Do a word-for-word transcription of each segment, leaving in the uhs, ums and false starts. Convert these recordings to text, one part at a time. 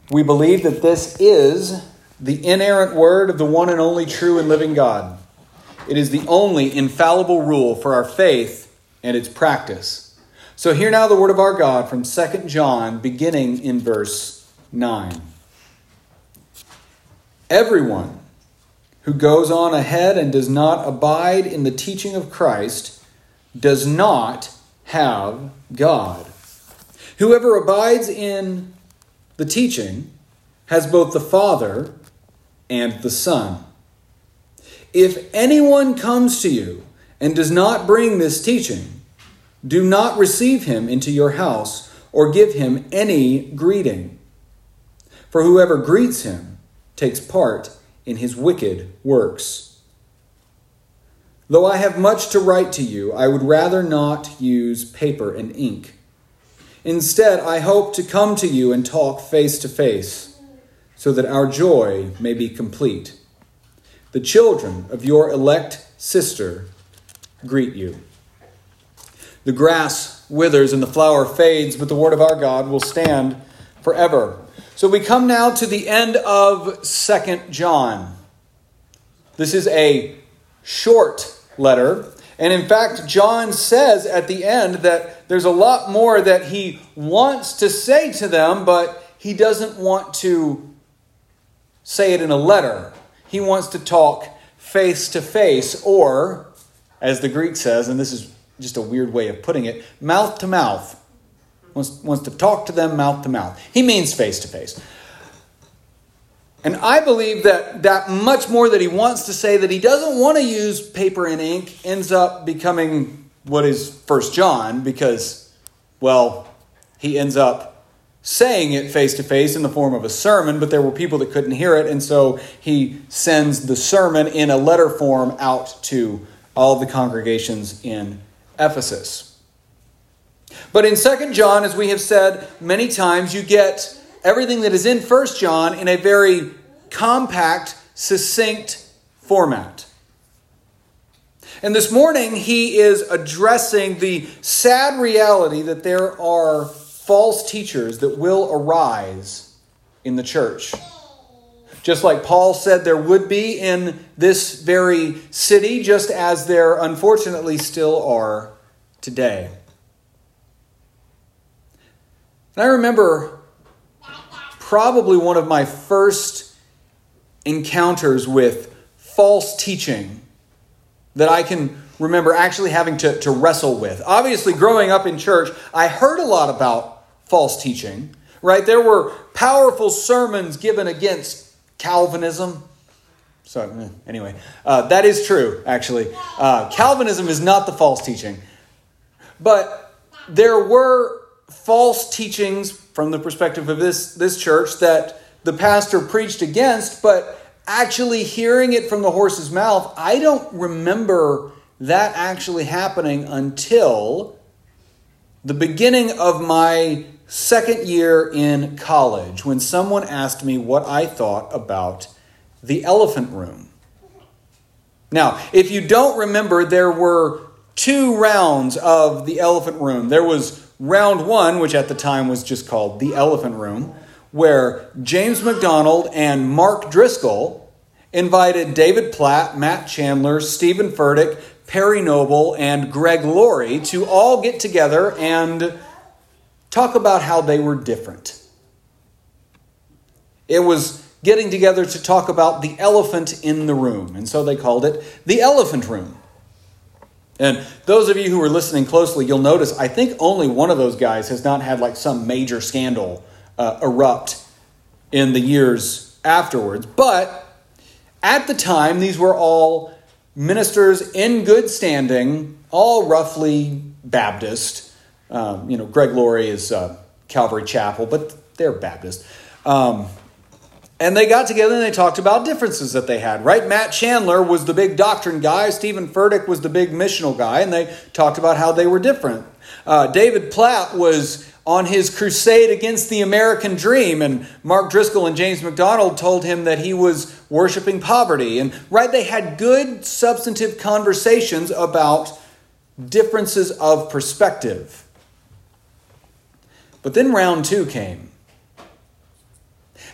We believe that this is the inerrant word of the one and only true and living God. It is the only infallible rule for our faith and its practice. So hear now the word of our God from Second John, beginning in verse nine. Everyone who goes on ahead and does not abide in the teaching of Christ does not have God. Whoever abides in the teaching has both the Father and the Son. If anyone comes to you and does not bring this teaching, do not receive him into your house or give him any greeting. For whoever greets him takes part in his wicked works. Though I have much to write to you, I would rather not use paper and ink. Instead, I hope to come to you and talk face to face, so that our joy may be complete. The children of your elect sister greet you. The grass withers and the flower fades, but the word of our God will stand forever. So we come now to the end of Second John. This is a short letter. And in fact, John says at the end that there's a lot more that he wants to say to them, but he doesn't want to say it in a letter. He wants to talk face to face, or, as the Greek says, and this is just a weird way of putting it, mouth to mouth. Wants, wants to talk to them mouth to mouth. He means face to face. And I believe that that much more that he wants to say, that he doesn't want to use paper and ink, ends up becoming what is First John, because, well, he ends up saying it face to face in the form of a sermon, but there were people that couldn't hear it, and so he sends the sermon in a letter form out to all the congregations in Ephesus. But in Second John, as we have said many times, you get everything that is in First John in a very compact, succinct format. And this morning, he is addressing the sad reality that there are false teachers that will arise in the church. Just like Paul said there would be in this very city, just as there unfortunately still are today. And I remember probably one of my first encounters with false teaching that I can remember actually having to, to wrestle with. Obviously, growing up in church, I heard a lot about false teaching, right? There were powerful sermons given against Calvinism. So anyway, uh, that is true, actually. Uh, Calvinism is not the false teaching. But there were false teachings from the perspective of this, this church that the pastor preached against, but actually hearing it from the horse's mouth, I don't remember that actually happening until the beginning of my second year in college, when someone asked me what I thought about the elephant room. Now, if you don't remember, there were two rounds of the elephant room. There was round one, which at the time was just called the elephant room, where James MacDonald and Mark Driscoll invited David Platt, Matt Chandler, Stephen Furtick, Perry Noble, and Greg Laurie to all get together and talk about how they were different. It was getting together to talk about the elephant in the room, and so they called it the elephant room. And those of you who are listening closely, you'll notice I think only one of those guys has not had like some major scandal uh, erupt in the years afterwards. But at the time, these were all ministers in good standing, all roughly Baptist. Um, you know, Greg Laurie is uh, Calvary Chapel, but they're Baptist. Um, and they got together and they talked about differences that they had, right? Matt Chandler was the big doctrine guy. Stephen Furtick was the big missional guy, and they talked about how they were different. Uh, David Platt was on his crusade against the American dream, and Mark Driscoll and James MacDonald told him that he was worshiping poverty. And right, they had good substantive conversations about differences of perspective. But then round two came.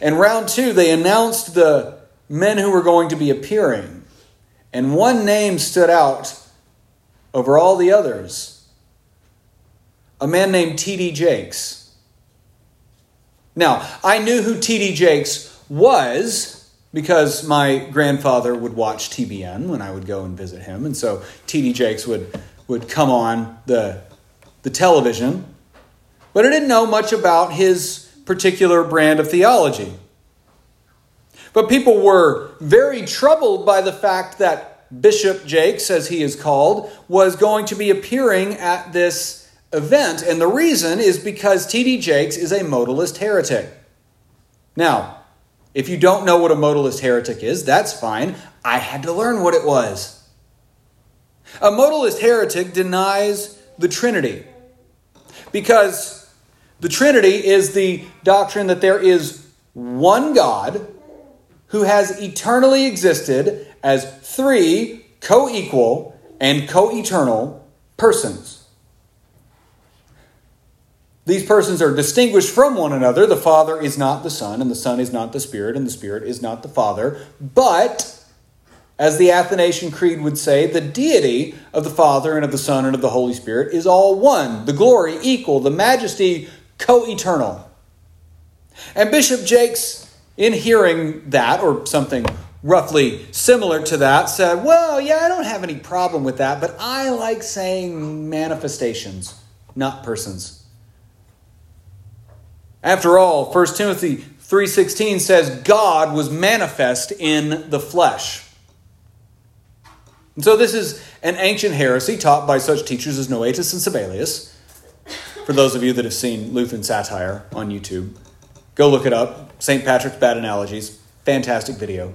And round two, they announced the men who were going to be appearing. And one name stood out over all the others. A man named T D Jakes. Now, I knew who T D Jakes was because my grandfather would watch T B N when I would go and visit him. And so T D Jakes would, would come on the, the television. But I didn't know much about his particular brand of theology. But people were very troubled by the fact that Bishop Jakes, as he is called, was going to be appearing at this event. And the reason is because T D Jakes is a modalist heretic. Now, if you don't know what a modalist heretic is, that's fine. I had to learn what it was. A modalist heretic denies the Trinity because the Trinity is the doctrine that there is one God who has eternally existed as three co-equal and co-eternal persons. These persons are distinguished from one another. The Father is not the Son, and the Son is not the Spirit, and the Spirit is not the Father. But, as the Athanasian Creed would say, the deity of the Father and of the Son and of the Holy Spirit is all one. The glory equal, the majesty co-eternal. And Bishop Jakes, in hearing that, or something roughly similar to that, said, well, yeah, I don't have any problem with that, but I like saying manifestations, not persons. After all, First Timothy three sixteen says God was manifest in the flesh. And so this is an ancient heresy taught by such teachers as Noetus and Sibelius. For those of you that have seen Lutheran satire on YouTube, go look it up. Saint Patrick's Bad Analogies. Fantastic video.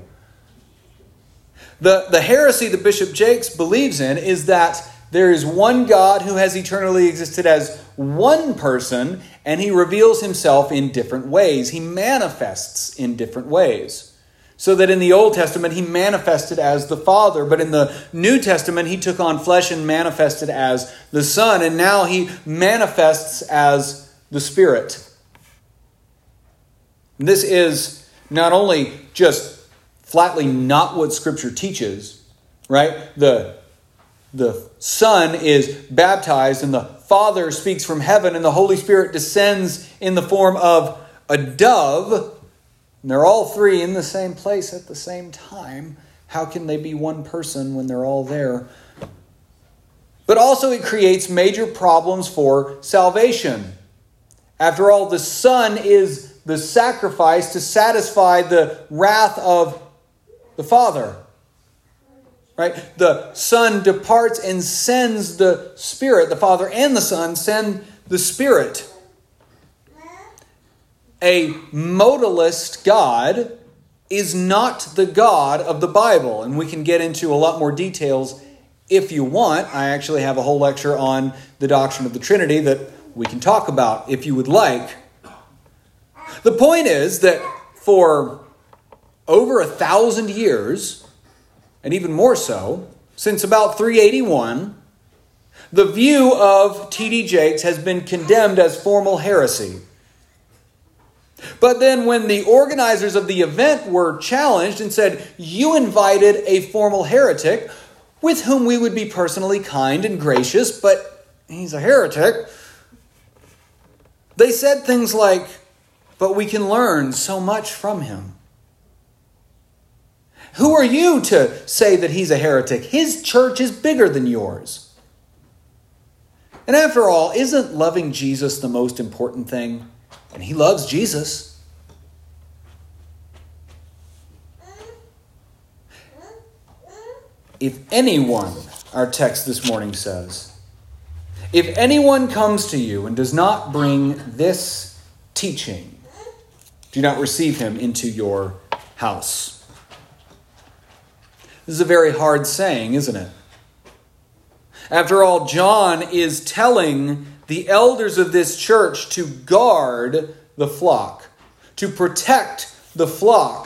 The, the heresy that Bishop Jakes believes in is that there is one God who has eternally existed as one person, and he reveals himself in different ways. He manifests in different ways. So that in the Old Testament, he manifested as the Father, but in the New Testament, he took on flesh and manifested as the Son, and now he manifests as the Spirit. This is not only just flatly not what Scripture teaches, right? The The Son is baptized and the Father speaks from heaven and the Holy Spirit descends in the form of a dove. And they're all three in the same place at the same time. How can they be one person when they're all there? But also it creates major problems for salvation. After all, the Son is the sacrifice to satisfy the wrath of the Father. Right? The Son departs and sends the Spirit. The Father and the Son send the Spirit. A modalist God is not the God of the Bible. And we can get into a lot more details if you want. I actually have a whole lecture on the doctrine of the Trinity that we can talk about if you would like. The point is that for over a thousand years, and even more so, since about three eighty-one, the view of T D Jakes has been condemned as formal heresy. But then when the organizers of the event were challenged and said, you invited a formal heretic with whom we would be personally kind and gracious, but he's a heretic, they said things like, but we can learn so much from him. Who are you to say that he's a heretic? His church is bigger than yours. And after all, isn't loving Jesus the most important thing? And he loves Jesus. If anyone, our text this morning says, if anyone comes to you and does not bring this teaching, do not receive him into your house. This is a very hard saying, isn't it? After all, John is telling the elders of this church to guard the flock, to protect the flock.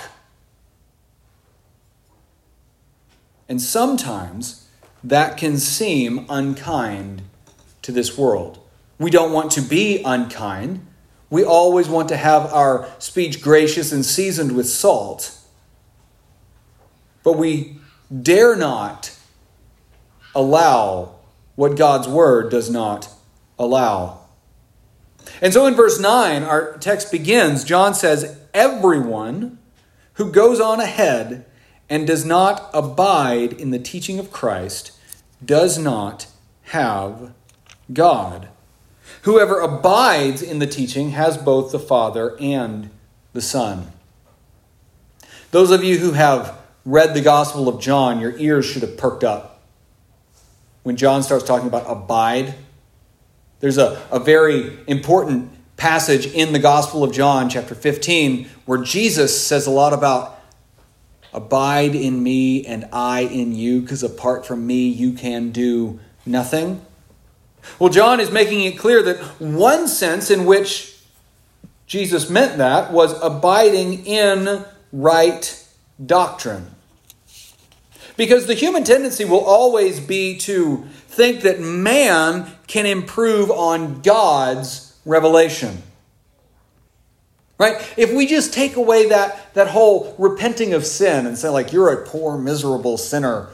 And sometimes that can seem unkind to this world. We don't want to be unkind. We always want to have our speech gracious and seasoned with salt. But we dare not allow what God's word does not allow. And so in verse nine, our text begins. John says, everyone who goes on ahead and does not abide in the teaching of Christ does not have God. Whoever abides in the teaching has both the Father and the Son. Those of you who have read the Gospel of John, your ears should have perked up when John starts talking about abide. There's a, a very important passage in the Gospel of John, chapter fifteen, where Jesus says a lot about abide in me and I in you, because apart from me, you can do nothing. Well, John is making it clear that one sense in which Jesus meant that was abiding in right doctrine. Because the human tendency will always be to think that man can improve on God's revelation. Right? If we just take away that, that whole repenting of sin and say, like, you're a poor, miserable sinner,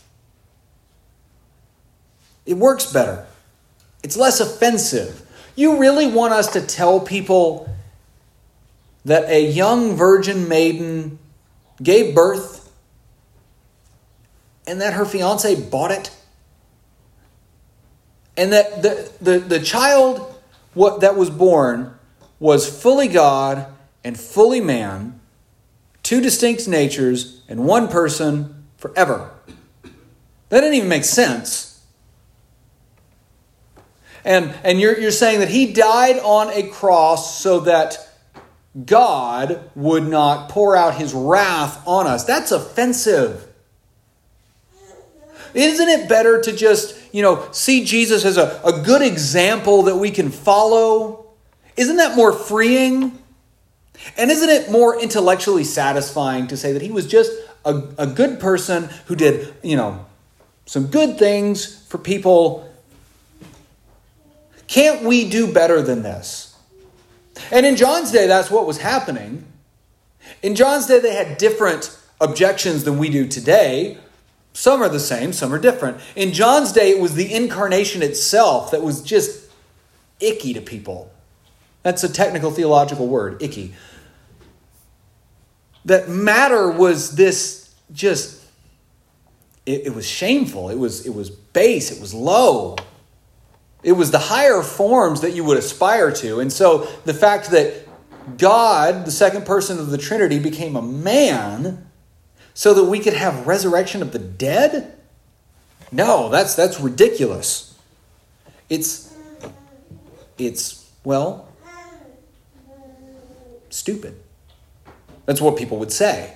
it works better. It's less offensive. You really want us to tell people that a young virgin maiden gave birth and that her fiance bought it? And that the, the, the child what, that was born was fully God and fully man, two distinct natures and one person forever. That didn't even make sense. And, and you're, you're saying that he died on a cross so that God would not pour out his wrath on us. That's offensive. Isn't it better to just, you know, see Jesus as a, a good example that we can follow? Isn't that more freeing? And isn't it more intellectually satisfying to say that he was just a, a good person who did, you know, some good things for people? Can't we do better than this? And in John's day, that's what was happening. In John's day, they had different objections than we do today. Some are the same, some are different. In John's day, it was the incarnation itself that was just icky to people. That's a technical theological word, icky. That matter was this just, it, it was shameful. It was, it was base. It was low. It was the higher forms that you would aspire to. And so the fact that God, the second person of the Trinity, became a man so that we could have resurrection of the dead? No, that's that's ridiculous. It's, it's well, stupid. That's what people would say.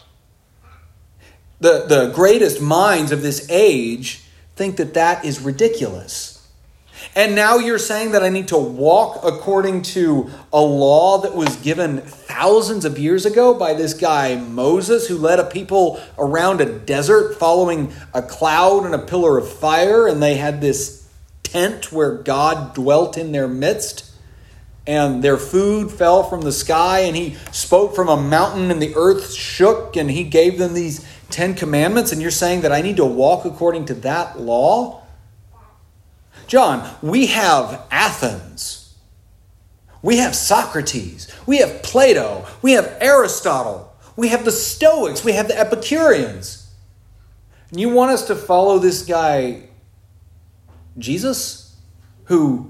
The, the greatest minds of this age think that that is ridiculous. And now you're saying that I need to walk according to a law that was given thousands of years ago by this guy Moses, who led a people around a desert following a cloud and a pillar of fire. And they had this tent where God dwelt in their midst. And their food fell from the sky. And he spoke from a mountain and the earth shook. And he gave them these Ten Commandments. And you're saying that I need to walk according to that law? John, we have Athens. We have Socrates. We have Plato. We have Aristotle. We have the Stoics. We have the Epicureans. And you want us to follow this guy, Jesus, who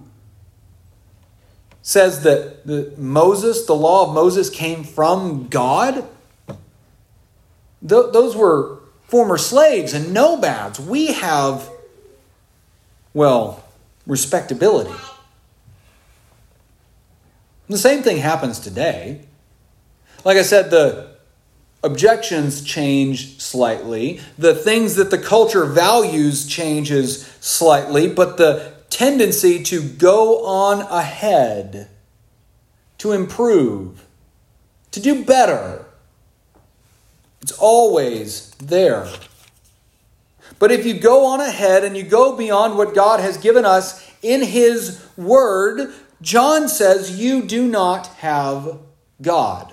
says that the Moses, the law of Moses, came from God? Th- those were former slaves and nomads. We have, well, respectability. The same thing happens today. Like I said, the objections change slightly. The things that the culture values changes slightly, but the tendency to go on ahead, to improve, to do better, it's always there. But if you go on ahead and you go beyond what God has given us in His Word, John says you do not have God.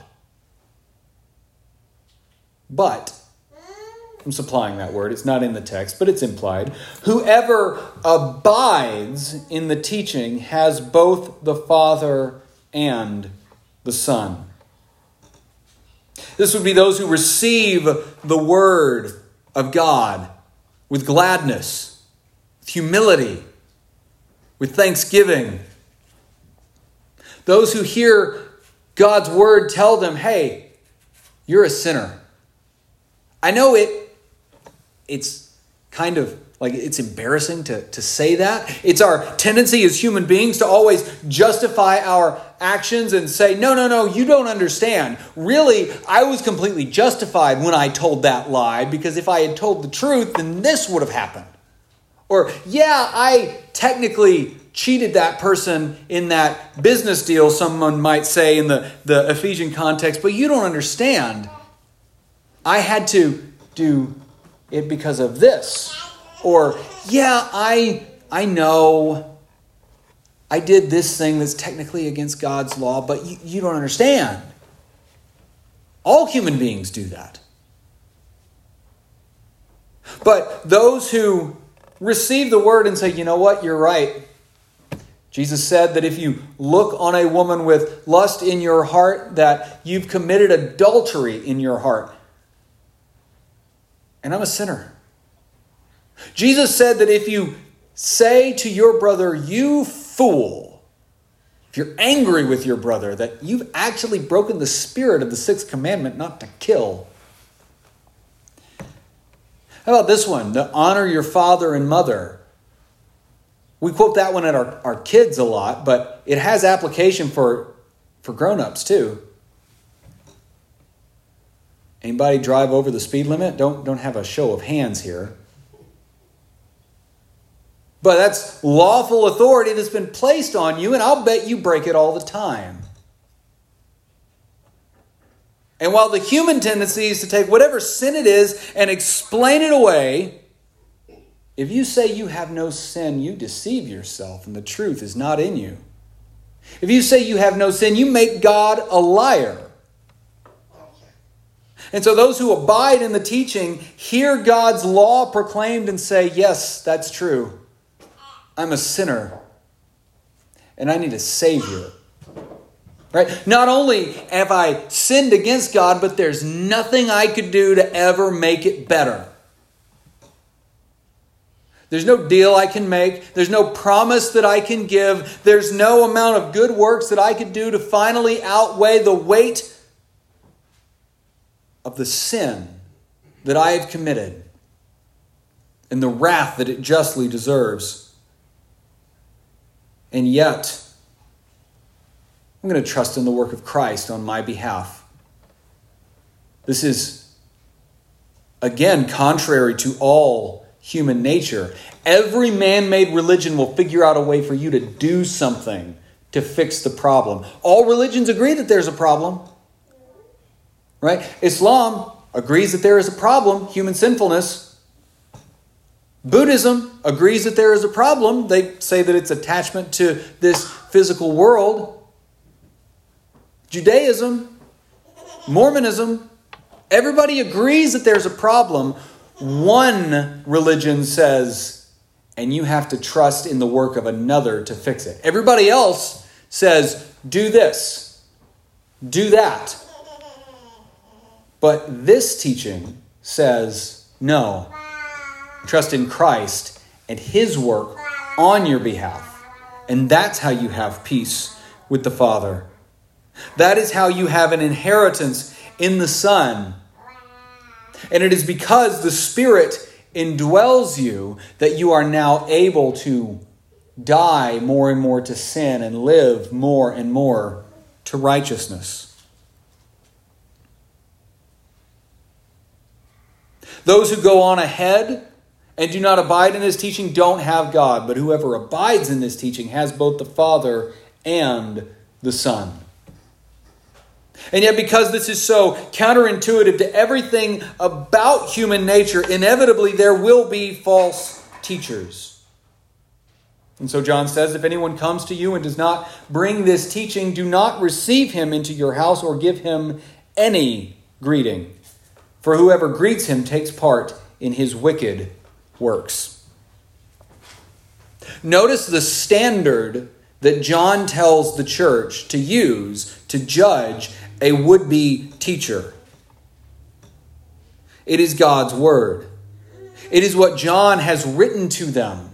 But, I'm supplying that word, it's not in the text, but it's implied. Whoever abides in the teaching has both the Father and the Son. This would be those who receive the word of God with gladness, with humility, with thanksgiving. Those who hear God's word tell them, hey, you're a sinner. I know it, it's kind of like it's embarrassing to, to say that. It's our tendency as human beings to always justify our actions and say, no, no, no, you don't understand. Really, I was completely justified when I told that lie, because if I had told the truth, then this would have happened. Or, yeah, I technically cheated that person in that business deal, someone might say in the, the Ephesian context, but you don't understand. I had to do it because of this. Or, yeah, I I know I did this thing that's technically against God's law, but you, you don't understand. All human beings do that. But those who receive the word and say, you know what, you're right. Jesus said that if you look on a woman with lust in your heart, that you've committed adultery in your heart. And I'm a sinner. Jesus said that if you say to your brother, you fool, if you're angry with your brother, that you've actually broken the spirit of the sixth commandment not to kill. How about this one? To honor your father and mother. We quote that one at our, our kids a lot, but it has application for, for grown-ups too. Anybody drive over the speed limit? Don't, don't have a show of hands here. But that's lawful authority that's been placed on you, and I'll bet you break it all the time. And while the human tendency is to take whatever sin it is and explain it away, if you say you have no sin, you deceive yourself and the truth is not in you. If you say you have no sin, you make God a liar. And so those who abide in the teaching hear God's law proclaimed and say, yes, that's true. I'm a sinner and I need a Savior. Right? Not only have I sinned against God, but there's nothing I could do to ever make it better. There's no deal I can make. There's no promise that I can give. There's no amount of good works that I could do to finally outweigh the weight of the sin that I have committed and the wrath that it justly deserves. And yet, I'm going to trust in the work of Christ on my behalf. This is, again, contrary to all human nature. Every man-made religion will figure out a way for you to do something to fix the problem. All religions agree that there's a problem. Right? Islam agrees that there is a problem, human sinfulness. Buddhism agrees that there is a problem. They say that it's attachment to this physical world. Judaism, Mormonism, everybody agrees that there's a problem. One religion says, and you have to trust in the work of another to fix it. Everybody else says, do this, do that. But this teaching says, no, trust in Christ and His work on your behalf. And that's how you have peace with the Father. That is how you have an inheritance in the Son. And it is because the Spirit indwells you that you are now able to die more and more to sin and live more and more to righteousness. Those who go on ahead and do not abide in this teaching don't have God, but whoever abides in this teaching has both the Father and the Son. And yet, because this is so counterintuitive to everything about human nature, inevitably there will be false teachers. And so John says, if anyone comes to you and does not bring this teaching, do not receive him into your house or give him any greeting. For whoever greets him takes part in his wicked works. Notice the standard that John tells the church to use to judge a would-be teacher. It is God's word. It is what John has written to them.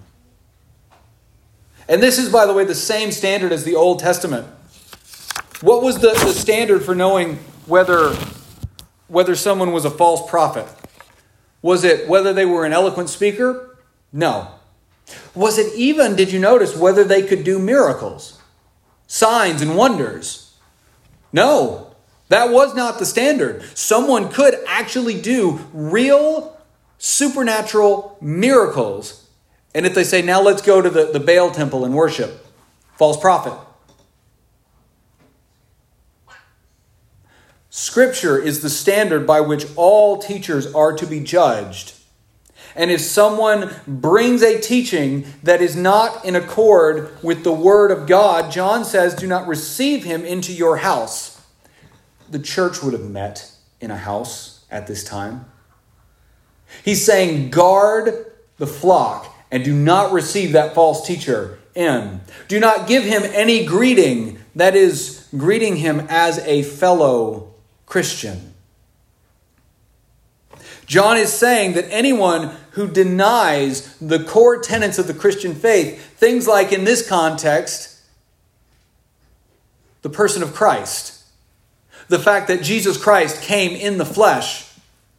And this is, by the way, the same standard as the Old Testament. What was the, the standard for knowing whether, whether someone was a false prophet? Was it whether they were an eloquent speaker? No. Was it even, did you notice, whether they could do miracles, signs and wonders? No, that was not the standard. Someone could actually do real supernatural miracles. And if they say, now let's go to the, the Baal temple and worship, false prophet. Scripture is the standard by which all teachers are to be judged. And if someone brings a teaching that is not in accord with the word of God, John says, do not receive him into your house. The church would have met in a house at this time. He's saying, guard the flock and do not receive that false teacher in. Do not give him any greeting, that is, greeting him as a fellow Christian. John is saying that anyone who denies the core tenets of the Christian faith, things like in this context, the person of Christ, the fact that Jesus Christ came in the flesh,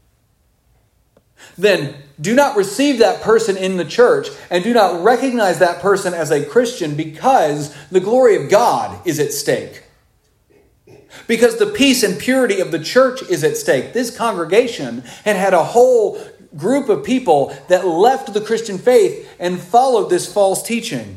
then do not receive that person in the church and do not recognize that person as a Christian because the glory of God is at stake. Because the peace and purity of the church is at stake. This congregation had had a whole group of people that left the Christian faith and followed this false teaching.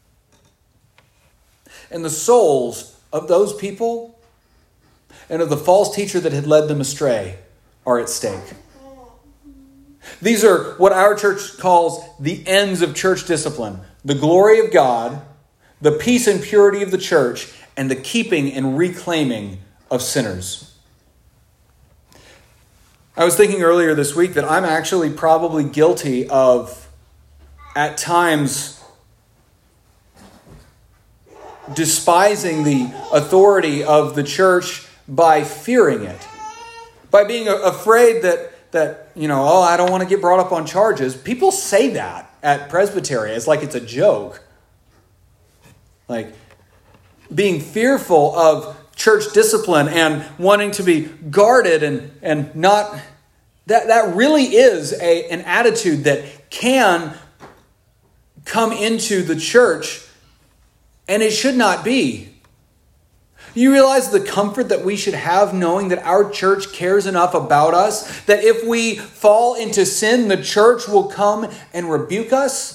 And the souls of those people and of the false teacher that had led them astray are at stake. These are what our church calls the ends of church discipline. The glory of God, the peace and purity of the church, and the keeping and reclaiming of sinners. I was thinking earlier this week that I'm actually probably guilty of, at times, despising the authority of the church by fearing it. By being afraid that, that you know, oh, I don't want to get brought up on charges. People say that at Presbytery. It's like it's a joke. Like, being fearful of church discipline and wanting to be guarded and, and not... That, that really is a, an attitude that can come into the church, and it should not be. You realize the comfort that we should have knowing that our church cares enough about us, that if we fall into sin, the church will come and rebuke us?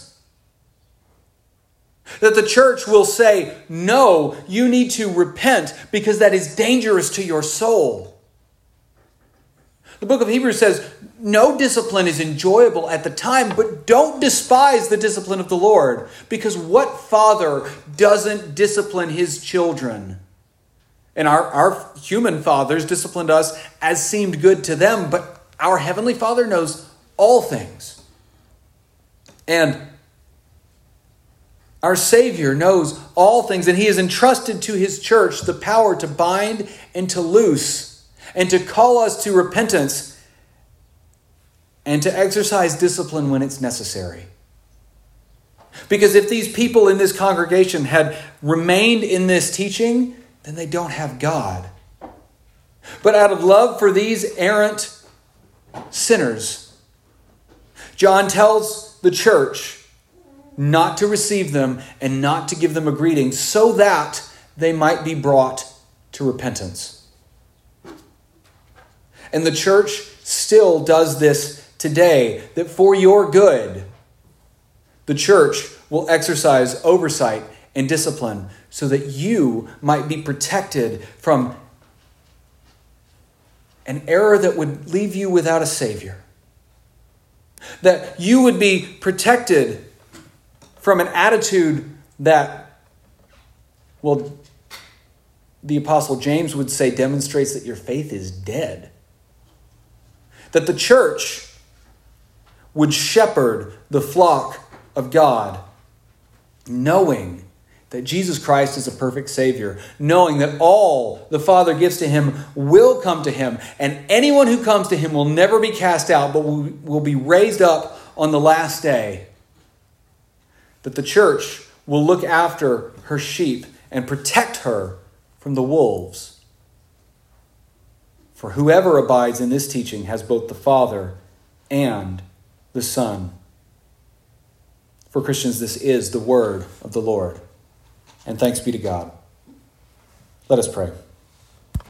That the church will say, no, you need to repent because that is dangerous to your soul. The book of Hebrews says, no discipline is enjoyable at the time, but don't despise the discipline of the Lord. Because what father doesn't discipline his children? And our, our human fathers disciplined us as seemed good to them, but our heavenly Father knows all things. And our Savior knows all things, and he has entrusted to his church the power to bind and to loose, and to call us to repentance, and to exercise discipline when it's necessary. Because if these people in this congregation had remained in this teaching, then they don't have God. But out of love for these errant sinners, John tells the church not to receive them and not to give them a greeting so that they might be brought to repentance. And the church still does this today, that for your good, the church will exercise oversight and discipline so that you might be protected from an error that would leave you without a Savior. That you would be protected from an attitude that, well, the Apostle James would say demonstrates that your faith is dead. That the church would shepherd the flock of God, knowing that Jesus Christ is a perfect Savior, knowing that all the Father gives to him will come to him, and anyone who comes to him will never be cast out, but will, will be raised up on the last day. That the church will look after her sheep and protect her from the wolves. For whoever abides in this teaching has both the Father and the Son. For Christians, this is the word of the Lord. And thanks be to God. Let us pray.